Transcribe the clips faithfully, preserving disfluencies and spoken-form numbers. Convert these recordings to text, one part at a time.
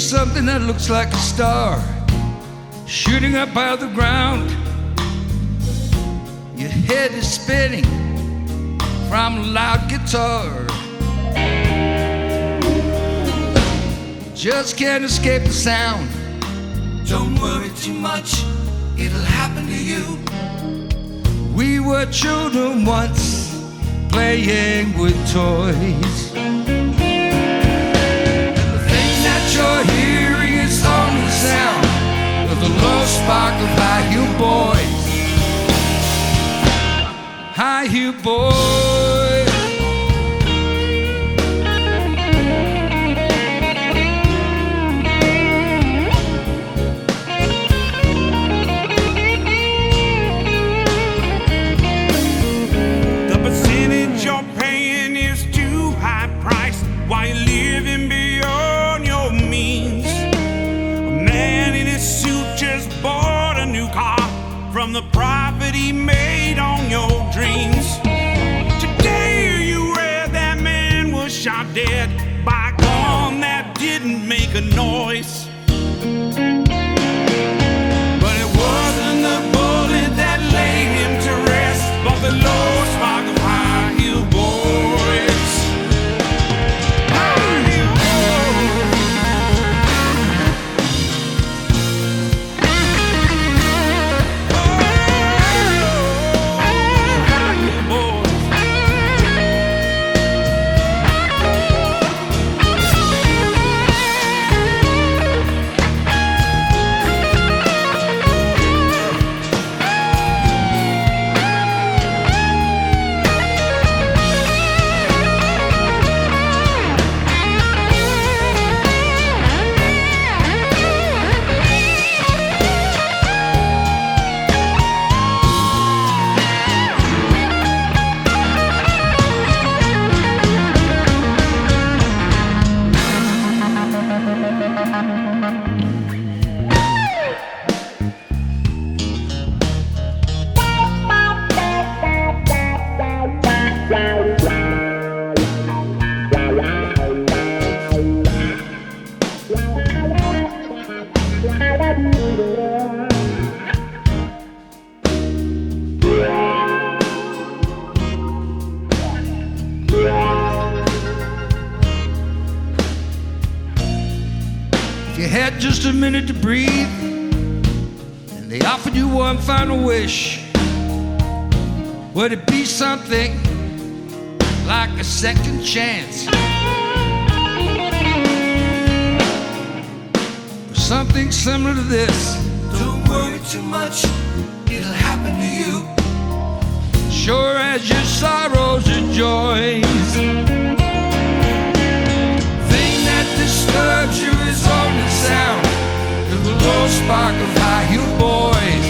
something that looks like a star shooting up out of the ground. Your head is spinning from a loud guitar. Just can't escape the sound. Don't worry too much, it'll happen to you. We were children once, playing with toys. And the thing that you're hearing is only the sound of the low spark of high heel boys. High heel boys. While you're living beyond your means, a man in his suit just bought a new car from the profit he made on your dreams. Today you read that man was shot dead by a gun that didn't make a noise. But it wasn't the bullet that laid him to rest, but the low spark of high heel boys. If you had just a minute to breathe and they offered you one final wish, would it be something like a second chance? Or something similar to this? Don't worry too much, it'll happen to you. Sure as your sorrows and joys. Thing that disturbs you is only the sound of the low spark of high heel boys.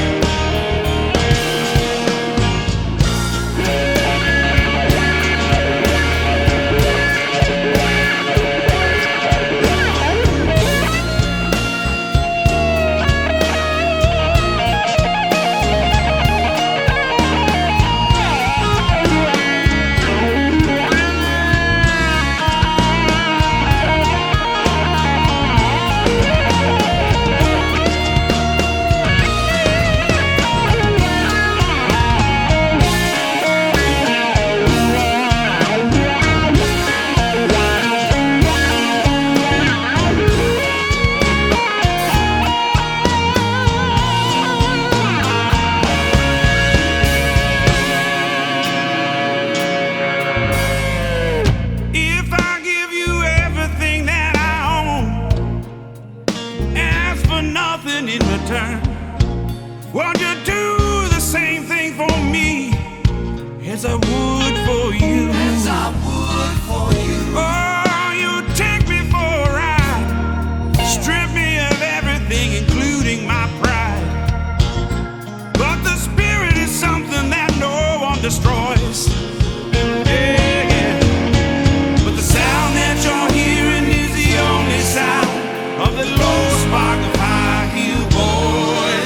Won't you do the same thing for me as I would for you? As I would for you. Oh, you take me for a ride, strip me of everything, including my pride. But the spirit is something that no one destroys. Yeah, yeah. But the sound that you're hearing is the only sound of the low spark of high heel boys.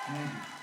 Thank you.